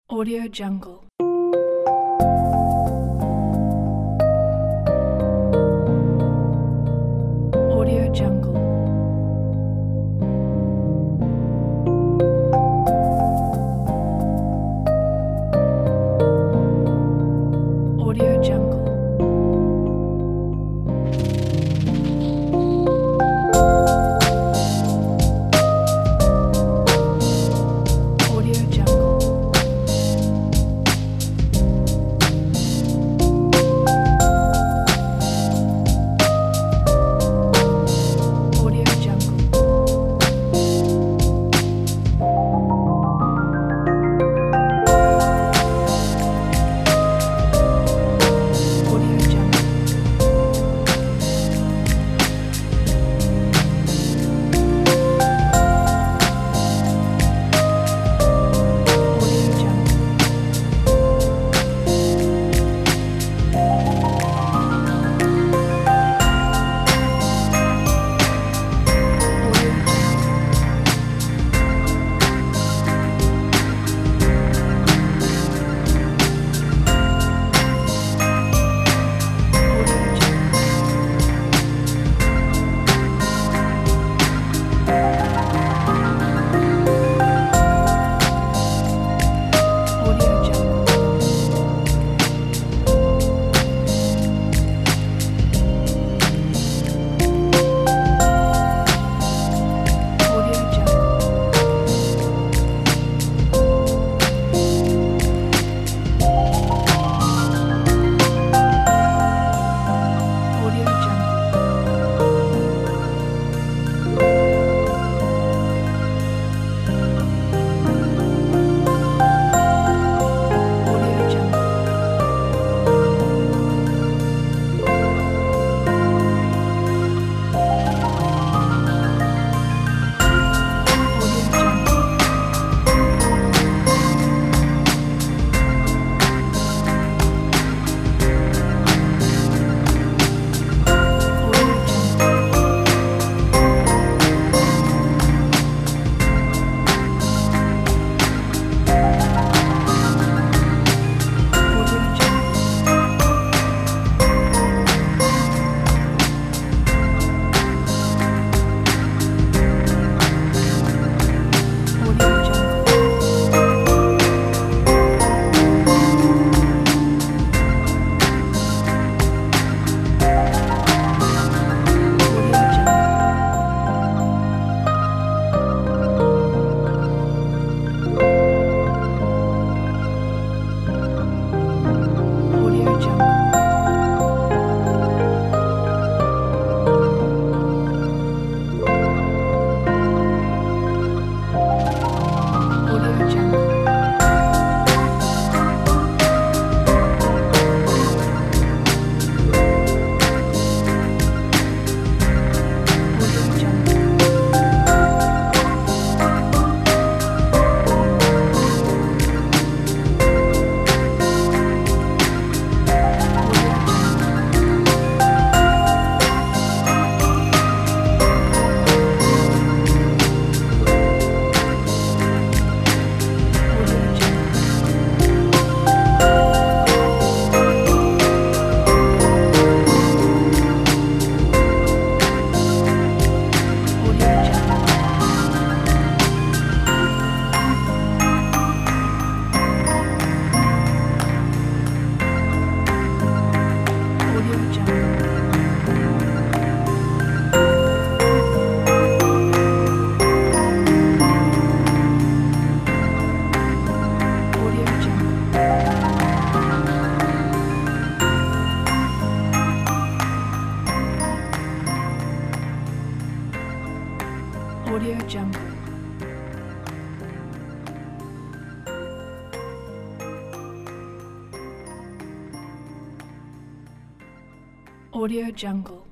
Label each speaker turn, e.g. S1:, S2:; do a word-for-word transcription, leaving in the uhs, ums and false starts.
S1: Audio Jungle. Audio Jungle. Audio Jungle. Audio Jungle. Audio Jungle. Audio Jungle. Audio Jungle. Audio Audio Jungle. Audio Jungle. Audio Jungle. Audio Jungle. Audio Jungle. Audio Jungle. Audio Jungle. Audio Jungle. Audio Jungle. Audio Jungle. Audio Jungle. Audio Jungle. Audio Audio Jungle. Audio Jungle. Audio Jungle. Audio Jungle. Audio Jungle. Audio Jungle.